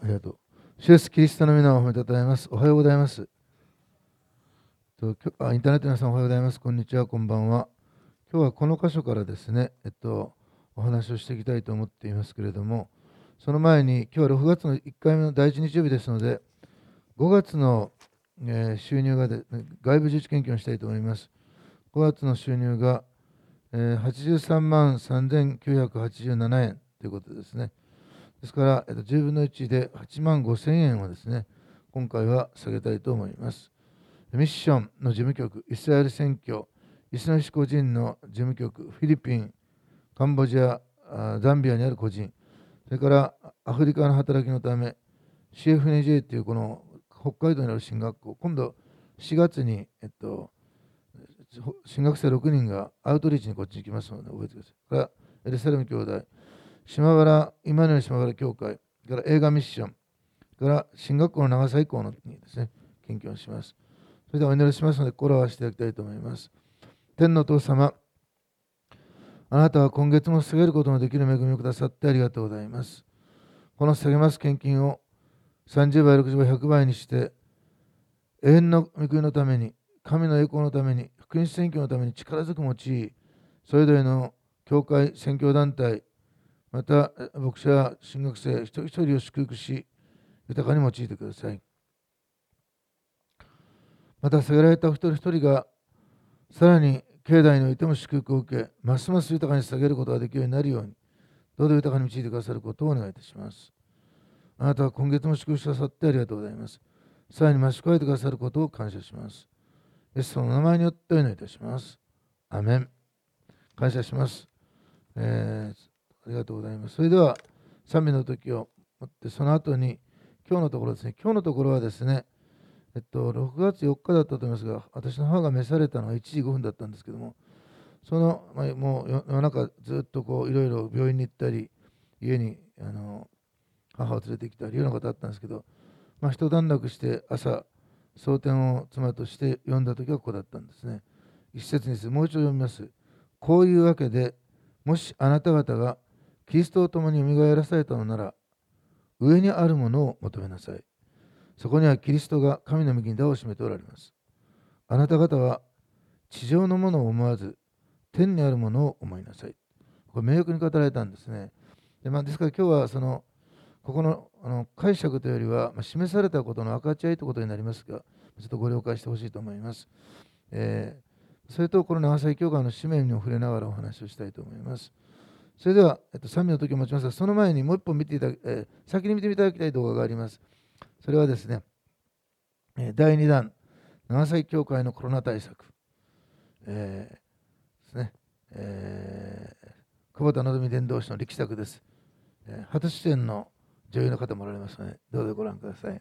ありがとう。主イエスキリストの皆を褒めたたえます。おはようございます。インターネットの皆さんおはようございます。こんにちは、こんばんは。今日はこの箇所からですね、お話をしていきたいと思っていますけれども、その前に、今日は6月の1回目の第1日曜日ですので、5月の、収入が外部自治研究をしたいと思います。5月の収入が、83万3987円ということですね。ですから、10分の1で8万5千円をですね、今回は下げたいと思います。ミッションの事務局、イスラエル選挙、イスラエル個人の事務局、フィリピン、カンボジア、ザンビアにある個人、それからアフリカの働きのため、CFNJ というこの北海道にある進学校、今度4月に、進学生6人がアウトリーチにこっちに来ますので覚えてください。からエルサレム兄弟、イマニュエル島原教会、から映画ミッション、から進学校の長さ以降にですね、研究をします。それではお祈りしますので、心を合わせていただきたいと思います。天のお父様、あなたは今月も下げることのできる恵みをくださってありがとうございます。この下げます献金を30倍、60倍、100倍にして、永遠の御国のために、神の栄光のために、福音選挙のために力強く用い、それぞれの教会、宣教団体、また牧者や進学生一人一人を祝福し、豊かに用いてください。また、下げられた一人一人が、さらに境内においても祝福を受け、ますます豊かに下げることができるようになるように、どうぞ豊かに導いてくださることをお願いいたします。あなたは今月も祝福してくださってありがとうございます。さらに増し加えてくださることを感謝します。イエスの名前によってお祈りいたします。アメン。感謝します。ありがとうございます。それでは、賛美の時を持って、その後に、今日のところですね、今日のところはですね、6月4日だったと思いますが、私の母が召されたのが1時5分だったんですけども、もう夜中ずっといろいろ病院に行ったり、家に母を連れてきたり、いろんなことあったんですけど、一段落して朝、蒼天を妻として読んだ時はここだったんですね。一節にもう一度読みます。こういうわけで、もしあなた方がキリストと共によみがえらされたのなら、上にあるものを求めなさい。そこにはキリストが神の御座を占めておられます。あなた方は地上のものを思わず、天にあるものを思いなさい。これ明確に語られたんですね。ですから今日はここの解釈というよりは、示されたことの分かち合いということになりますが、ちょっとご了解してほしいと思います。それとこの長崎教会の使命にも触れながらお話をしたいと思います。それでは、賛美の時を持ちますが、その前にもう一本先に見ていただきたい動画があります。それはですね、第2弾、長崎教会のコロナ対策、ですね、久保田のぞみ伝道師の力作です。初出演の女優の方もおられますので、どうぞご覧ください。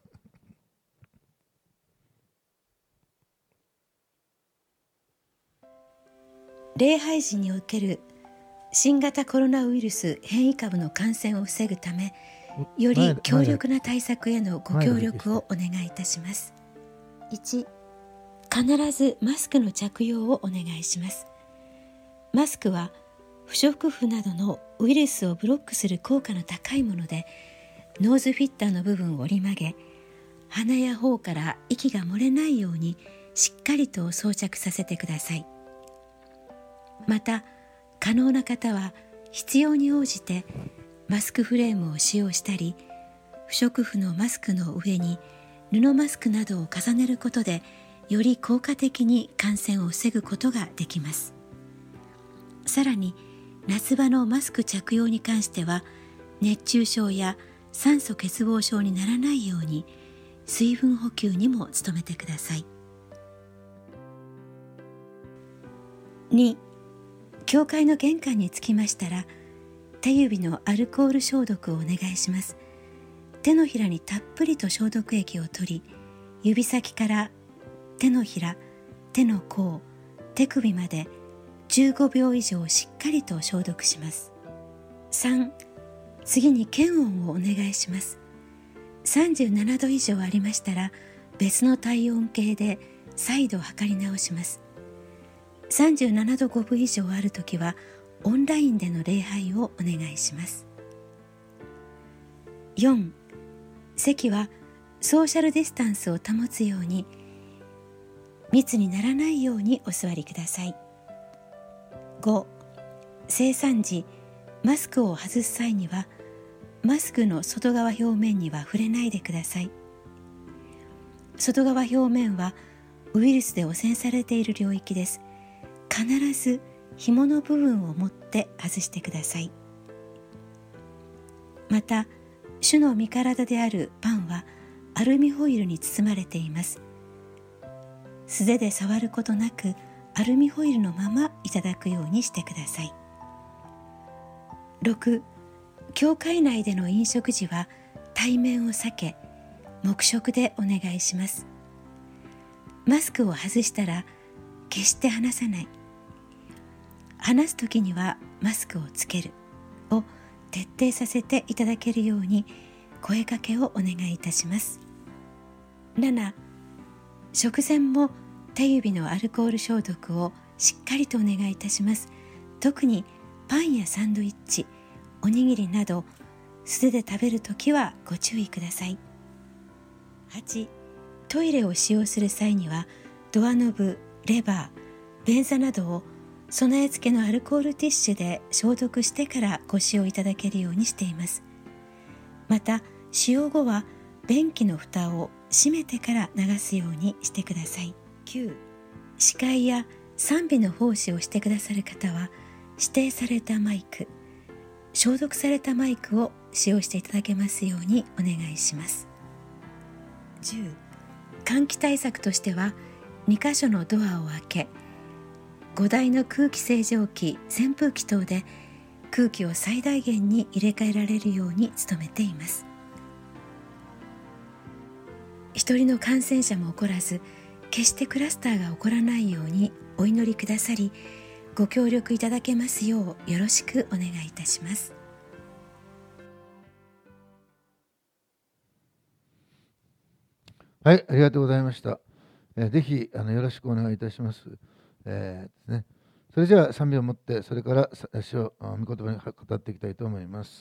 礼拝時における新型コロナウイルス変異株の感染を防ぐため、より強力な対策へのご協力をお願いいたします。1、必ずマスクの着用をお願いします。マスクは不織布などのウイルスをブロックする効果の高いもので、ノーズフィッターの部分を折り曲げ、鼻や頬から息が漏れないようにしっかりと装着させてください。また、可能な方は必要に応じてマスクフレームを使用したり、不織布のマスクの上に布マスクなどを重ねることで、より効果的に感染を防ぐことができます。さらに、夏場のマスク着用に関しては、熱中症や酸素欠乏症にならないように水分補給にも努めてください。2、教会の玄関に着きましたら、手指のアルコール消毒をお願いします。手のひらにたっぷりと消毒液を取り、指先から手のひら、手の甲、手首まで15秒以上しっかりと消毒します。3、次に検温をお願いします。37度以上ありましたら、別の体温計で再度測り直します。37度5分以上あるときは、オンラインでの礼拝をお願いします。4、 席はソーシャルディスタンスを保つように密にならないようにお座りください。5、生産時マスクを外す際にはマスクの外側表面には触れないでください。外側表面はウイルスで汚染されている領域です。必ず紐の部分を持って外してください。また、主の身体であるパンはアルミホイルに包まれています。素手で触ることなくアルミホイルのままいただくようにしてください。6、教会内での飲食時は対面を避け、黙食でお願いします。マスクを外したら決して話さない。話すときにはマスクをつけるを徹底させていただけるように声かけをお願いいたします。7、食前も手指のアルコール消毒をしっかりとお願いいたします。特にパンやサンドイッチ、おにぎりなど素手で食べるときはご注意ください。8、トイレを使用する際にはドアノブ、レバー、便座などを備え付けのアルコールティッシュで消毒してからご使用いただけるようにしています。また、使用後は便器の蓋を閉めてから流すようにしてください。9、司会や賛美の奉仕をしてくださる方は指定されたマイク、消毒されたマイクを使用していただけますようにお願いします。10、換気対策としては2カ所のドアを開け、5台の空気清浄機、扇風機等で空気を最大限に入れ替えられるように努めています。一人の感染者も起こらず、決してクラスターが起こらないようにお祈りくださり、ご協力いただけますようよろしくお願いいたします。 はい、ありがとうございました。ぜひよろしくお願いいたします。ですね。それじゃあ賛美を持って、それから主を御言葉に語っていきたいと思います。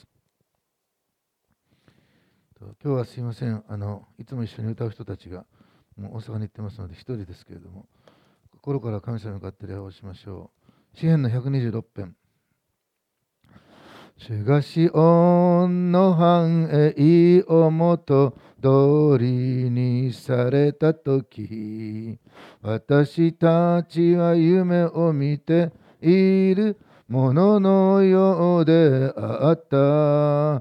今日はすいません、いつも一緒に歌う人たちがもう大阪に行ってますので、一人ですけれども、心から神様に向かって礼拝しましょう。詩編の126編。主がシオンの繁栄を元通りにされたとき、私たちは夢を見ているもののようであった。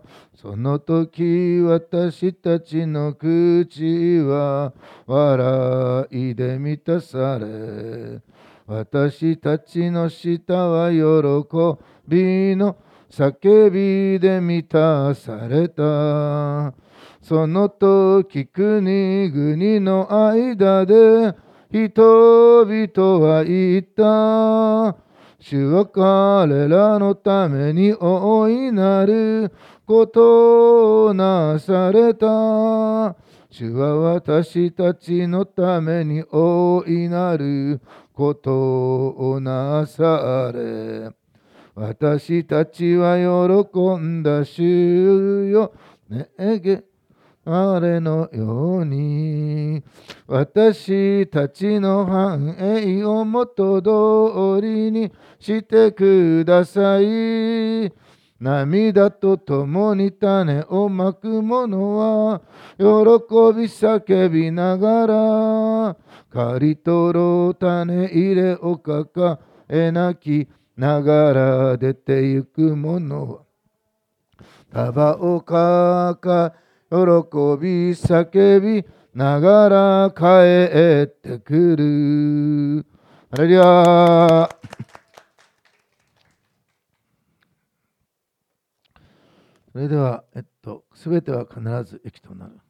その時私たちの口は笑いで満たされ、私たちの舌は喜びの叫びで満たされた。その時国々の間で人々は言った。主は彼らのために大いなることをなされた。主は私たちのために大いなることをなされ、私たちは喜んだ主よ、ねげあれのように、私たちの繁栄を元通りにしてください。涙とともに種をまく者は喜び叫びながら、刈り取ろう種入れを抱え泣きながら出てゆく者は束を抱え喜び叫びながら帰ってくる。ハレルヤ。それではすべては必ず益となる。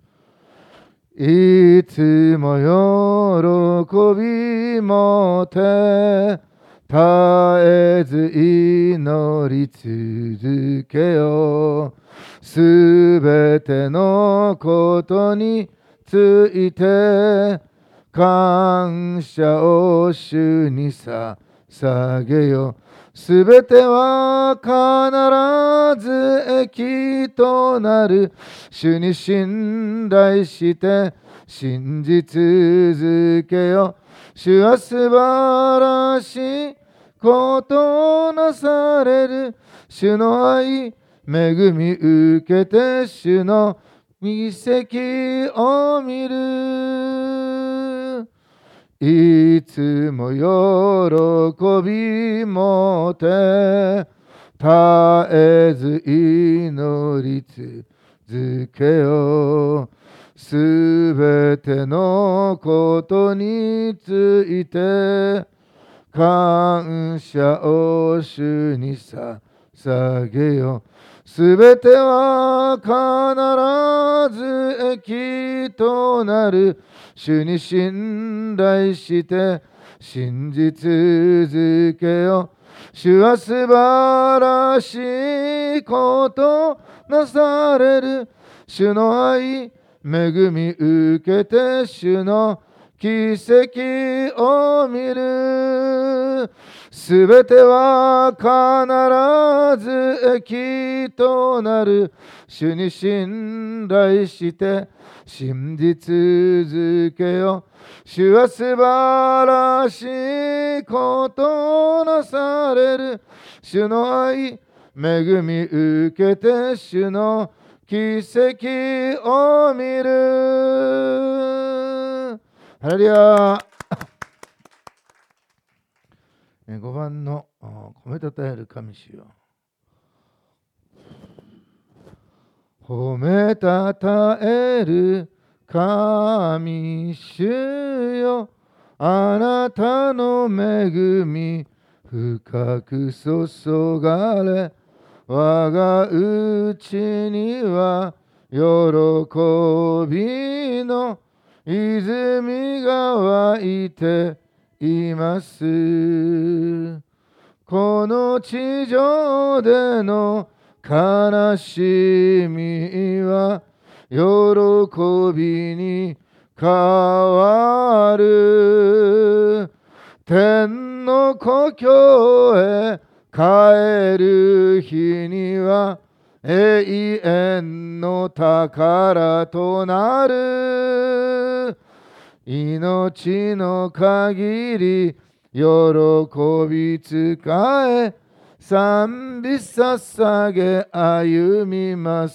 いつも喜びもって絶えず祈り続けよう。すべてのことについて感謝を主に捧げよう。 すべては必ず益となる。主に信頼して信じ続けよ。主は素晴らしいことなされる。主の愛、恵み受けて主の奇跡を見る。いつも喜びもて絶えず祈り続けよ。すべてのことについて感謝を主に捧げよ。すべては必ず益となる。主に信頼して信じ続けよ。主は素晴らしいことなされる。主の愛、恵み受けて主の奇跡を見る。すべては必ず益となる。主に信頼して信じ続けよ。主は素晴らしいことなされる。主の愛、恵み受けて主の奇跡を見る。ハレルヤ。5番の褒めたたえる神主よ。褒めたたえる神主よ。あなたの恵み深く注がれ。我がうちには喜びの泉が湧いています。この地上での悲しみは喜びに変わる。天の故郷へ帰る日には永遠の宝となる。命の限り喜び仕え賛美捧げ歩みます。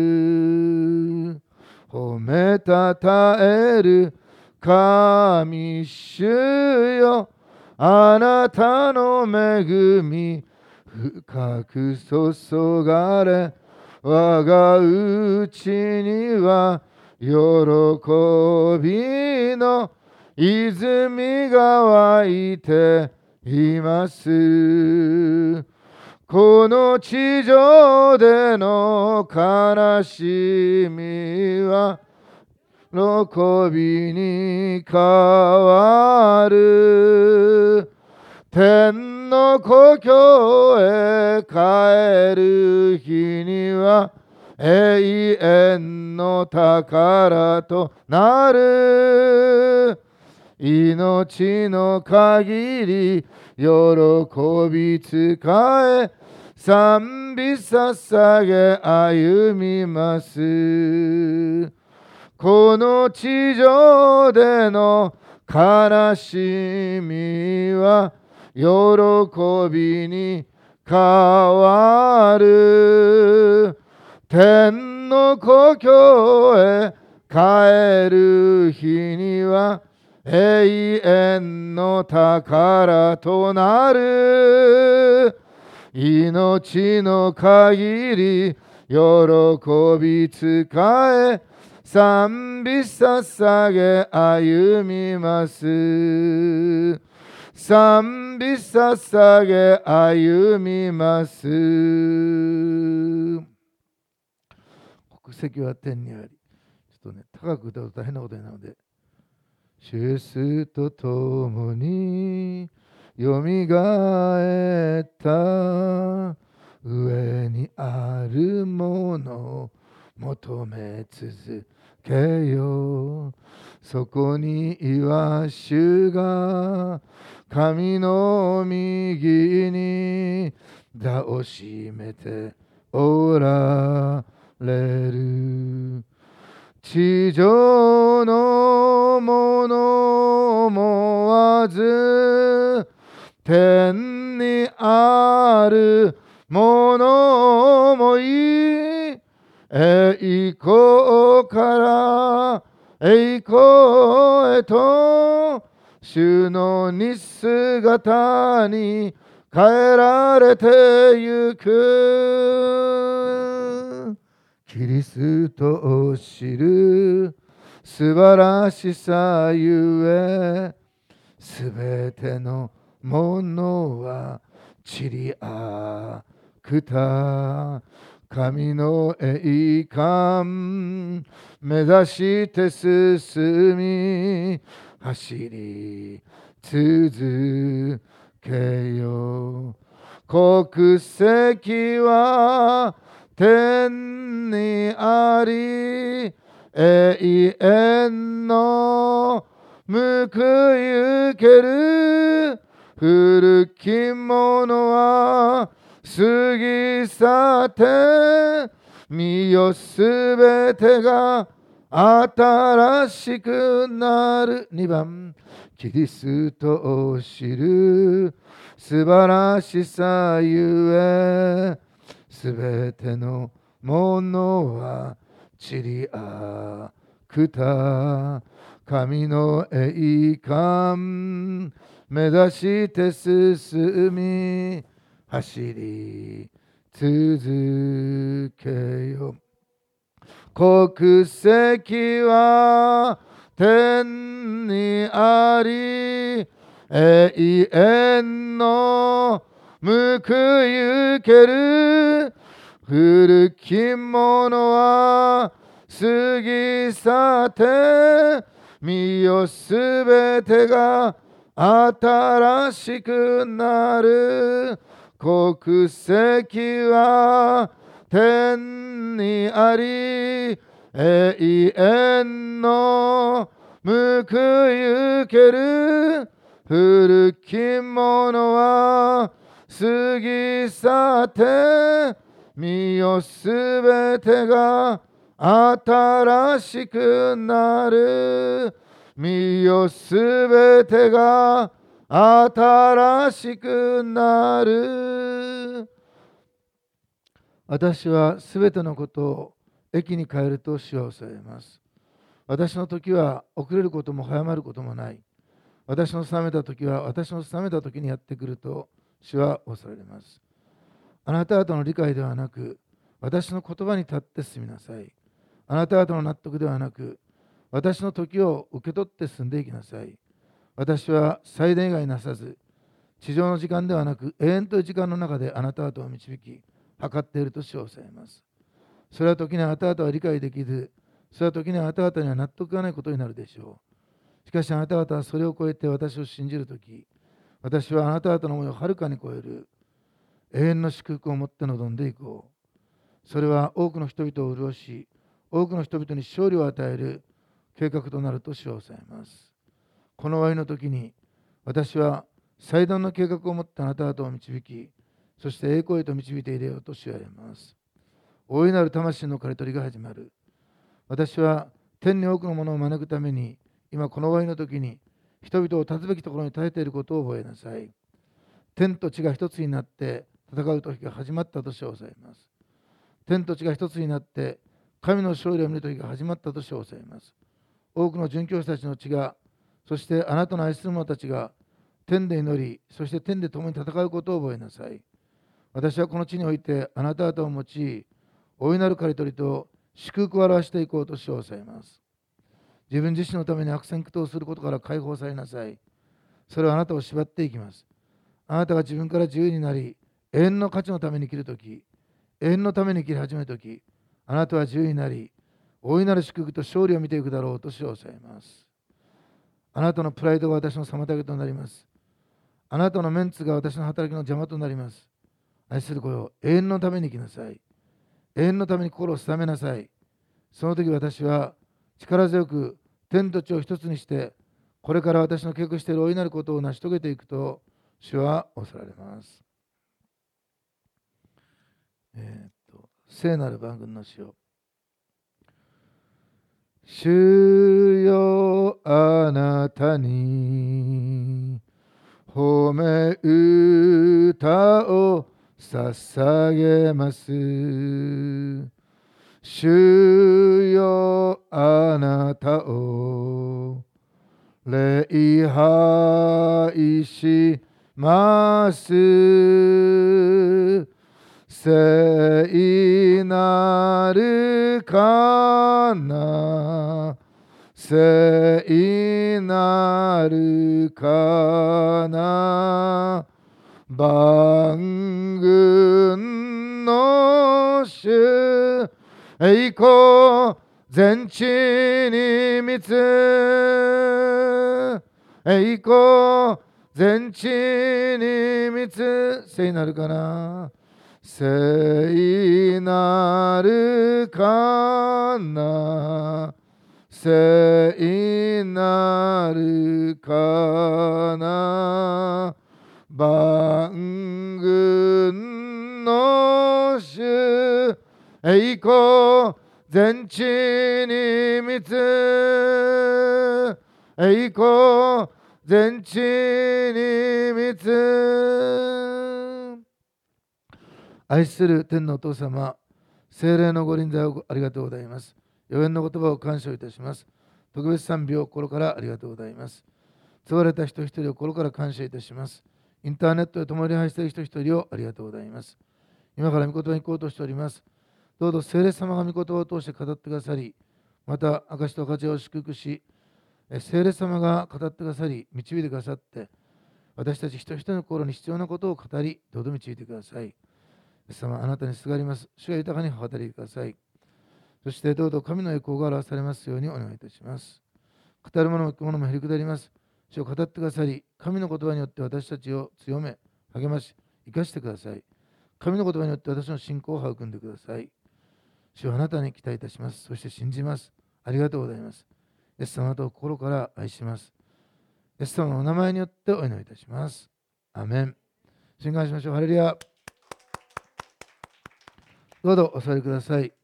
褒めたたえる神主よ。あなたの恵み深く注がれ。我がうちには喜びの泉が湧いています。この地上での悲しみは喜びに変わる。天の故郷へ帰る日には永遠の宝となる。命の限り喜び仕え賛美捧げ歩みます。この地上での悲しみは喜びに変わる。天の故郷へ帰る日には永遠の宝となる。命の限り喜び仕え賛美捧げ歩みます。賛美捧げ歩みます。国籍は天にあり。ちょっとね、高く歌うと大変なことになるので、主イエスと共によみがえった上にあるもの求め続けよう。そこにいは主が神の右に座を占めておられる。地上のもの思わず天にあるもの思い、栄光から栄光へと主の似姿に変えられてゆく。キリストを知る素晴らしさゆえ、すべてのものは散りあくた。神の栄冠目指して進み走り続けよう。国籍は天にあり、永遠の報い受ける。古きものは過ぎ去って見よ、すべてが新しくなる。2番、キリストを知る素晴らしさゆえ、すべてのものは散りあくた。神の栄冠目指して進み走り続けよ。国籍は天にあり、永遠の報い受ける。古きものは過ぎ去って見よ、すべてが新しくなる。国籍は天にあり、永遠の報い受ける。古きものは過ぎ去って見よ、すべてが新しくなる。見よ、すべてが新しくなる。私はすべてのことを益に変えると主はおっしゃいます。私の時は遅れることも早まることもない。私の定めた時は私の定めた時にやってくると主はおっしゃられます。あなた方の理解ではなく、私の言葉に立って進みなさい。あなた方の納得ではなく、私の時を受け取って進んでいきなさい。私は最大外なさず、地上の時間ではなく、永遠という時間の中であなた方を導き、測っていると主はおっしゃいます。それは時にあなた方は理解できず、それは時にあなた方には納得がないことになるでしょう。しかしあなた方はそれを超えて私を信じるとき、私はあなた方の思いをはるかに超える永遠の祝福を持って臨んでいこう。それは多くの人々を潤し、多くの人々に勝利を与える計画となると主はおっしゃいます。この終わりの時に、私は祭壇の計画を持ってあなた方を導き、そして栄光へと導いて入れようと主は言います。大いなる魂の刈り取りが始まる。私は天に多くのものを招くために、今この終わりの時に、人々を立つべきところに立てていることを覚えなさい。天と地が一つになって戦う時が始まったと主はおっしゃいます。天と地が一つになって神の勝利を見る時が始まったと主はおっしゃいます。多くの殉教師たちの血が、そしてあなたの愛する者たちが天で祈り、そして天で共に戦うことを覚えなさい。私はこの地においてあなた方を用い、大いなる刈り取りと祝福を表していこうと主はおっしゃいます。自分自身のために悪戦苦闘することから解放されなさい。それはあなたを縛っていきます。あなたが自分から自由になり、永遠の価値のために生きるとき、永遠のために生き始めるとき、あなたは自由になり、大いなる祝福と勝利を見ていくだろうと主はおっしゃいます。あなたのプライドが私の妨げとなります。あなたのメンツが私の働きの邪魔となります。愛する子よ、永遠のために生きなさい。永遠のために心を定めなさい。 その時私は力強く天と地を一つにして、これから私の計画している大いなることを成し遂げていくと主は仰せられます。聖なる万軍の主よ、主よあなたに褒め歌を捧げます。主よあなたを礼拝します。聖なるかな、聖なるかな、万軍の主、栄光全地に満つ、栄光全地に満つ、聖なるかな、聖なるかな、聖なるかな、万軍の主、栄光全地に満つ、栄光全地に満つ。愛する天のお父様、聖霊のご臨在をありがとうございます。予言の言葉を感謝いたします。特別賛美を心からありがとうございます。救われた人一人を心から感謝いたします。インターネットで共に礼拝している人一人をありがとうございます。今から御言葉に行こうとしております。どうぞ聖霊様が御言葉を通して語ってくださり、また証と証を祝福し、聖霊様が語ってくださり、導いてくださって、私たち一人一人の心に必要なことを語り、どうぞ導いてください。イエス様、あなたにすがります。主が豊かにお語りください。そしてどうぞ神の栄光が表されますようにお願いいたします。語る者も聞く者もへりくだります。主を語ってくださり、神の言葉によって私たちを強め、励まし、生かしてください。神の言葉によって私の信仰を育んでください。主はあなたに期待いたします。そして信じます。ありがとうございます。イエス様と心から愛します。イエス様のお名前によってお祈りいたします。アメン。信願しましょう。ハレルヤ。どうぞお座りください。